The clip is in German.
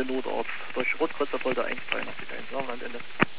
Minute auf der Schrottrotze wollte eingefallen auf die 1, ja, am Ende.